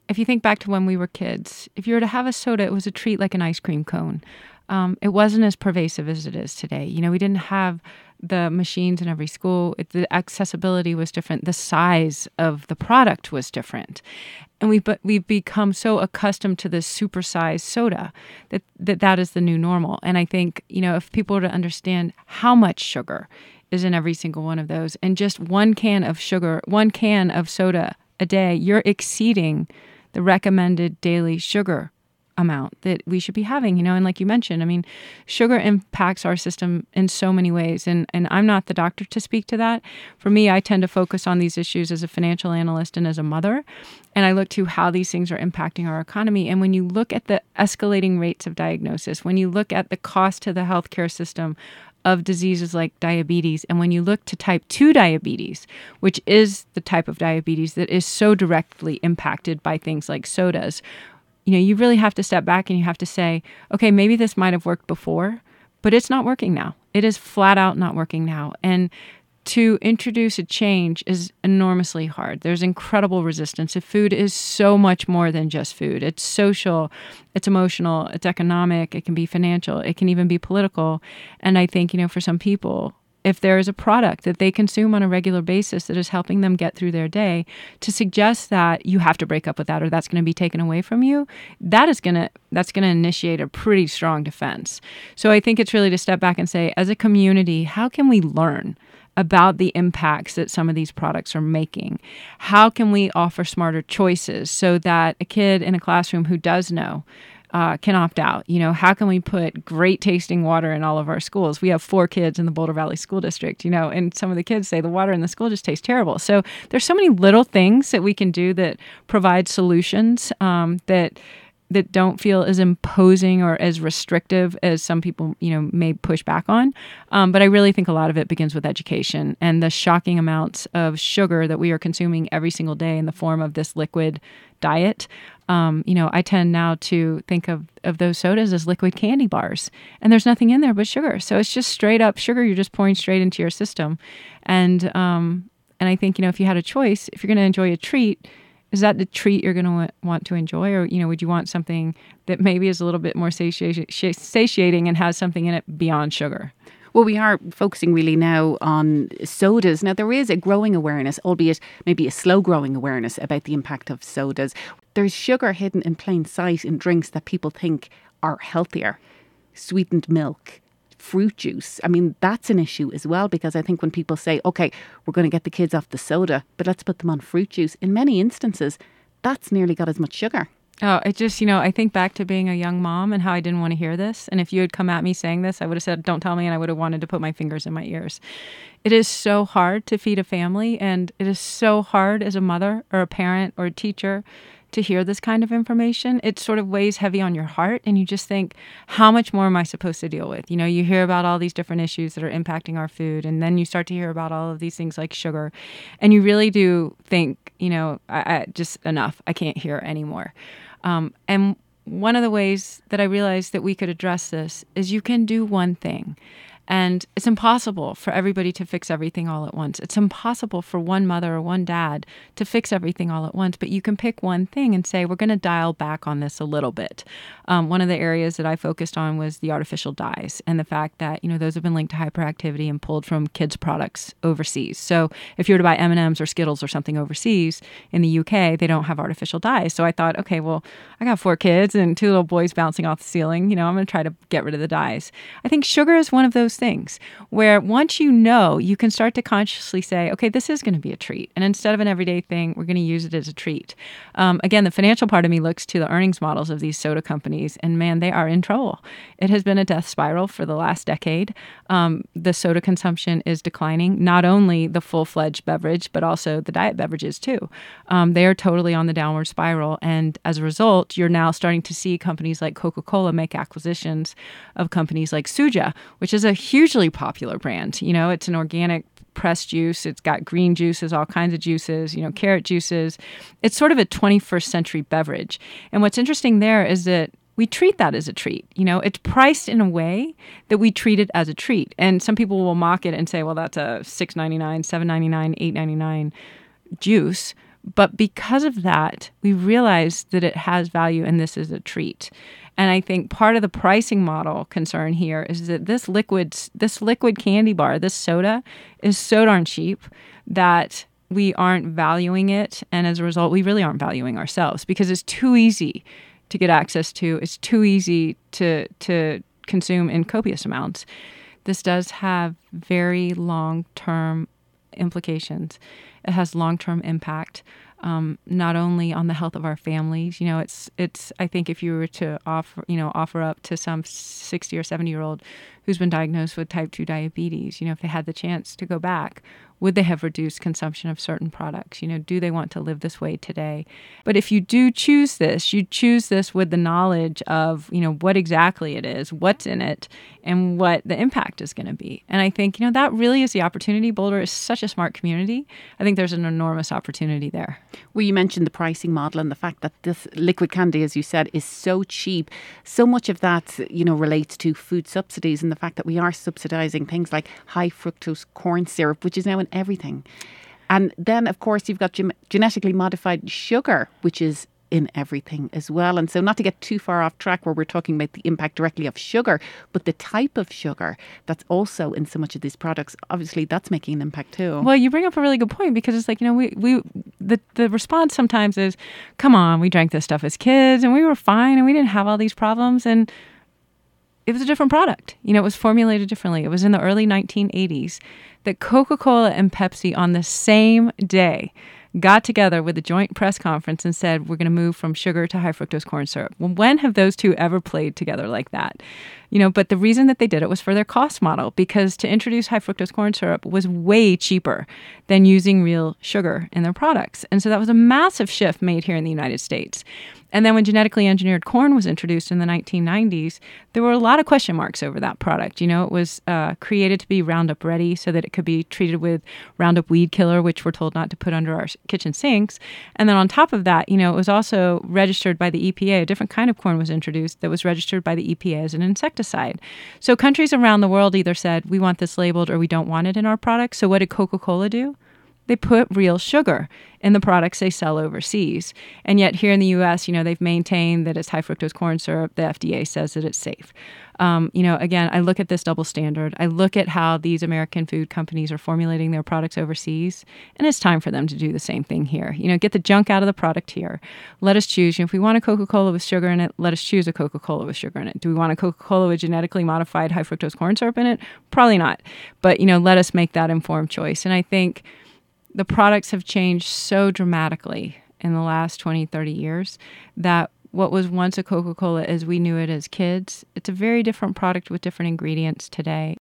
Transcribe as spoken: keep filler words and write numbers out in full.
if you think back to when we were kids, if you were to have a soda, it was a treat like an ice cream cone. Um, it wasn't as pervasive as it is today. You know, we didn't have the machines in every school. It, the accessibility was different. The size of the product was different. And we've, we've become so accustomed to this supersized soda that, that that is the new normal. And I think, you know, if people were to understand how much sugar is in every single one of those, and just one can of sugar, one can of soda a day, you're exceeding the recommended daily sugar amount that we should be having, you know, and like you mentioned, I mean, sugar impacts our system in so many ways. And, and I'm not the doctor to speak to that. For me, I tend to focus on these issues as a financial analyst and as a mother. And I look to how these things are impacting our economy. And when you look at the escalating rates of diagnosis, when you look at the cost to the healthcare system of diseases like diabetes, and when you look to type two diabetes, which is the type of diabetes that is so directly impacted by things like sodas, you know, you really have to step back and you have to say, okay, maybe this might have worked before, but it's not working now. It is flat out not working now. And to introduce a change is enormously hard. There's incredible resistance. If food is so much more than just food. It's social, it's emotional, it's economic, it can be financial, it can even be political. And I think, you know, for some people, if there is a product that they consume on a regular basis that is helping them get through their day, to suggest that you have to break up with that or that's going to be taken away from you, that is going to that's going to initiate a pretty strong defense. So I think it's really to step back and say, as a community, how can we learn about the impacts that some of these products are making? How can we offer smarter choices so that a kid in a classroom who does know Uh, can opt out? You know, how can we put great tasting water in all of our schools? We have four kids in the Boulder Valley School District, you know, and some of the kids say the water in the school just tastes terrible. So there's so many little things that we can do that provide solutions um, that that don't feel as imposing or as restrictive as some people, you know, may push back on. Um, but I really think a lot of it begins with education and the shocking amounts of sugar that we are consuming every single day in the form of this liquid diet. Um, you know, I tend now to think of, of those sodas as liquid candy bars, and there's nothing in there but sugar. So it's just straight up sugar you're just pouring straight into your system. And, um, and I think, you know, if you had a choice, if you're going to enjoy a treat, is that the treat you're going to want to enjoy? Or, you know, would you want something that maybe is a little bit more satiating, satiating and has something in it beyond sugar? Well, we are focusing really now on sodas. Now, there is a growing awareness, albeit maybe a slow growing awareness about the impact of sodas. There's sugar hidden in plain sight in drinks that people think are healthier. Sweetened milk, fruit juice. I mean, that's an issue as well, because I think when people say, okay, we're going to get the kids off the soda, but let's put them on fruit juice, in many instances, that's nearly got as much sugar. Oh, it just, you know, I think back to being a young mom and how I didn't want to hear this. And if you had come at me saying this, I would have said, don't tell me. And I would have wanted to put my fingers in my ears. It is so hard to feed a family. And it is so hard as a mother or a parent or a teacher to hear this kind of information. It sort of weighs heavy on your heart. And you just think, how much more am I supposed to deal with? You know, you hear about all these different issues that are impacting our food. And then you start to hear about all of these things like sugar. And you really do think, you know, I, I, just enough. I can't hear anymore. Um, and one of the ways that I realized that we could address this is you can do one thing. And it's impossible for everybody to fix everything all at once. It's impossible for one mother or one dad to fix everything all at once, but you can pick one thing and say, we're going to dial back on this a little bit. Um, one of the areas that I focused on was the artificial dyes and the fact that, you know, those have been linked to hyperactivity and pulled from kids' products overseas. So if you were to buy M and M's or Skittles or something overseas in the U K, they don't have artificial dyes. So I thought, okay, well, I got four kids and two little boys bouncing off the ceiling. You know, I'm going to try to get rid of the dyes. I think sugar is one of those things where once you know, you can start to consciously say, okay, this is going to be a treat. And instead of an everyday thing, we're going to use it as a treat. Um, again, the financial part of me looks to the earnings models of these soda companies, and man, they are in trouble. It has been a death spiral for the last decade. Um, the soda consumption is declining, not only the full-fledged beverage, but also the diet beverages too. Um, they are totally on the downward spiral. And as a result, you're now starting to see companies like Coca-Cola make acquisitions of companies like Suja, which is a hugely popular brand. You know, it's an organic pressed juice. It's got green juices, all kinds of juices, you know, carrot juices. It's sort of a twenty-first century beverage. And what's interesting there is that we treat that as a treat. You know, it's priced in a way that we treat it as a treat. And some people will mock it and say, well, that's a six ninety-nine, seven ninety-nine, eight ninety-nine juice. But because of that, we realized that it has value and this is a treat. And I think part of the pricing model concern here is that this liquid, this liquid candy bar, this soda, is so darn cheap that we aren't valuing it. And as a result, we really aren't valuing ourselves because it's too easy to get access to. It's too easy to to consume in copious amounts. This does have very long-term implications. It has long-term impact, um, not only on the health of our families. You know, it's it's. I think if you were to offer, you know, offer up to some sixty or seventy year old who's been diagnosed with type two diabetes, you know, if they had the chance to go back, would they have reduced consumption of certain products? You know, do they want to live this way today? But if you do choose this, you choose this with the knowledge of, you know, what exactly it is, what's in it, and what the impact is going to be. And I think, you know, that really is the opportunity. Boulder is such a smart community. I think there's an enormous opportunity there. Well, you mentioned the pricing model and the fact that this liquid candy, as you said, is so cheap. So much of that, you know, relates to food subsidies and the fact that we are subsidising things like high fructose corn syrup, which is now in everything. And then, of course, you've got gen- genetically modified sugar, which is in everything as well. And so not to get too far off track where we're talking about the impact directly of sugar, but the type of sugar that's also in so much of these products, obviously that's making an impact too. Well, you bring up a really good point because it's like, you know, we, we the, the response sometimes is, come on, we drank this stuff as kids and we were fine and we didn't have all these problems. And it was a different product. You know, it was formulated differently. It was in the early nineteen eighties that Coca-Cola and Pepsi on the same day got together with a joint press conference and said, we're going to move from sugar to high fructose corn syrup. Well, when have those two ever played together like that? You know, but the reason that they did it was for their cost model, because to introduce high fructose corn syrup was way cheaper than using real sugar in their products. And so that was a massive shift made here in the United States. And then when genetically engineered corn was introduced in the nineteen nineties, there were a lot of question marks over that product. You know, it was uh, created to be Roundup ready so that it could be treated with Roundup weed killer, which we're told not to put under our kitchen sinks. And then on top of that, you know, it was also registered by the E P A. A different kind of corn was introduced that was registered by the E P A as an insecticide. So countries around the world either said, we want this labeled or we don't want it in our products. So what did Coca-Cola do? They put real sugar in the products they sell overseas. And yet here in the U S, you know, they've maintained that it's high fructose corn syrup. The F D A says that it's safe. Um, you know, again, I look at this double standard. I look at how these American food companies are formulating their products overseas, and it's time for them to do the same thing here. You know, get the junk out of the product here. Let us choose. You know, if we want a Coca-Cola with sugar in it, let us choose a Coca-Cola with sugar in it. Do we want a Coca-Cola with genetically modified high fructose corn syrup in it? Probably not. But, you know, let us make that informed choice. And I think the products have changed so dramatically in the last twenty, thirty years that what was once a Coca-Cola as we knew it as kids, it's a very different product with different ingredients today.